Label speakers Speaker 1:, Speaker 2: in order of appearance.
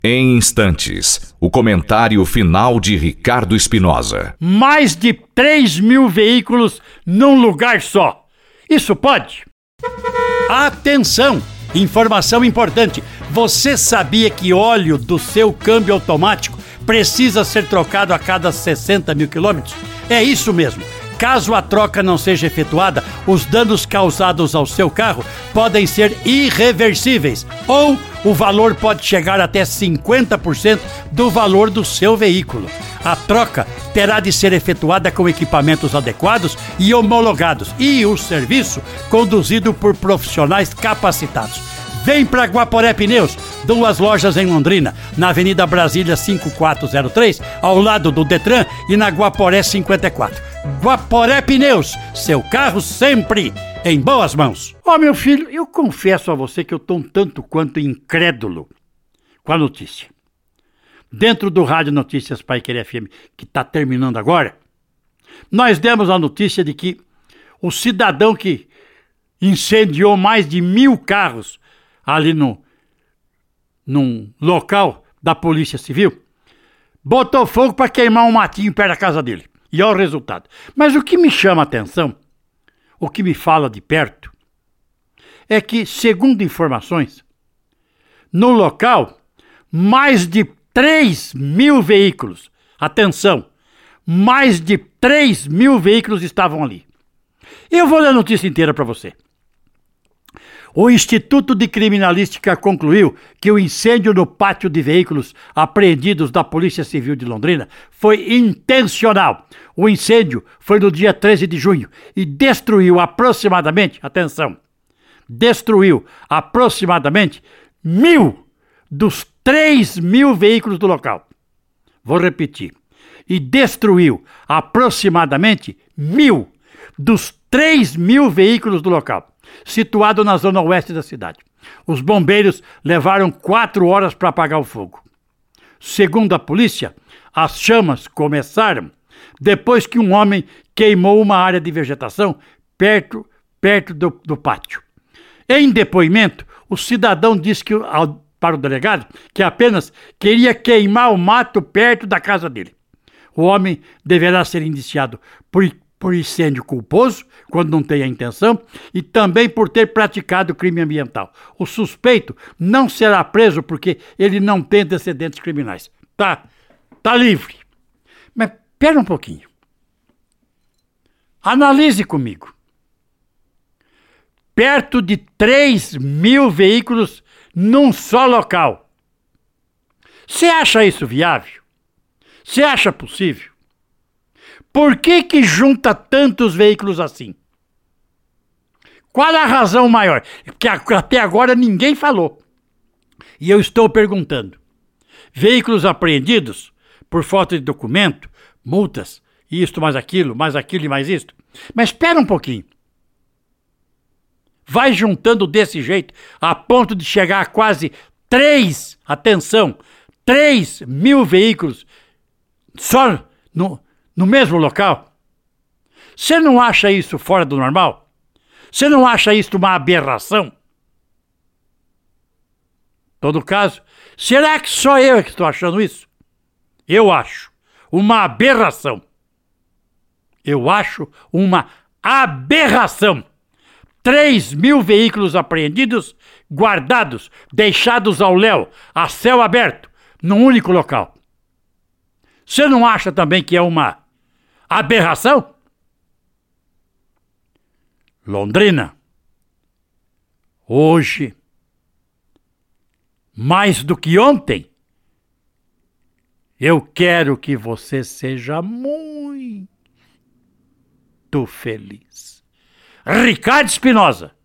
Speaker 1: Em instantes, o comentário final de Ricardo Espinosa.
Speaker 2: Mais de 3.000 veículos num lugar só. Isso pode? Atenção! Informação importante. Você sabia que óleo do seu câmbio automático precisa ser trocado a cada 60 mil quilômetros? É isso mesmo. Caso a troca não seja efetuada, os danos causados ao seu carro podem ser irreversíveis ou o valor pode chegar até 50% do valor do seu veículo. A troca terá de ser efetuada com equipamentos adequados e homologados e o serviço conduzido por profissionais capacitados. Vem para Guaporé Pneus, 2 lojas em Londrina, na Avenida Brasília 5403, ao lado do Detran e na Guaporé 54. Guaporé Pneus, seu carro sempre em boas mãos. Meu filho, eu confesso a você que eu estou um tanto quanto incrédulo com a notícia. Dentro do Rádio Notícias Paiquerê FM, que está terminando agora, nós demos a notícia de que o cidadão que incendiou mais de 1.000 carros ali num local da Polícia Civil, botou fogo para queimar um matinho perto da casa dele. E olha o resultado. Mas o que me chama a atenção, o que me fala de perto, é que, segundo informações, no local, mais de 3.000 veículos, atenção, mais de 3.000 veículos estavam ali. Eu vou ler a notícia inteira para você. O Instituto de Criminalística concluiu que o incêndio no pátio de veículos apreendidos da Polícia Civil de Londrina foi intencional. O incêndio foi no dia 13 de junho e destruiu aproximadamente, atenção, destruiu aproximadamente 1.000 dos 3.000 veículos do local. Vou repetir. E destruiu aproximadamente 1.000 dos 3.000 veículos do local, situado na zona oeste da cidade. Os bombeiros levaram 4 horas para apagar o fogo. Segundo a polícia, as chamas começaram depois que um homem queimou uma área de vegetação perto do pátio. Em depoimento, o cidadão disse para o delegado que apenas queria queimar o mato perto da casa dele. O homem deverá ser indiciado por incêndio culposo, quando não tem a intenção, e também por ter praticado crime ambiental. O suspeito não será preso porque ele não tem antecedentes criminais. Tá livre. Mas espera um pouquinho. Analise comigo. Perto de 3.000 veículos num só local. Você acha isso viável? Você acha possível? Por que junta tantos veículos assim? Qual a razão maior? Porque até agora ninguém falou. E eu estou perguntando. Veículos apreendidos por falta de documento, multas, isto mais aquilo e mais isto. Mas espera um pouquinho. Vai juntando desse jeito a ponto de chegar a quase 3.000 veículos só no mesmo local? Você não acha isso fora do normal? Você não acha isso uma aberração? Em todo caso, será que só eu que estou achando isso? Eu acho uma aberração. Eu acho uma aberração. 3.000 veículos apreendidos, guardados, deixados ao léu, a céu aberto, num único local. Você não acha também que é uma aberração? Londrina, hoje, mais do que ontem, eu quero que você seja muito feliz. Ricardo Espinosa.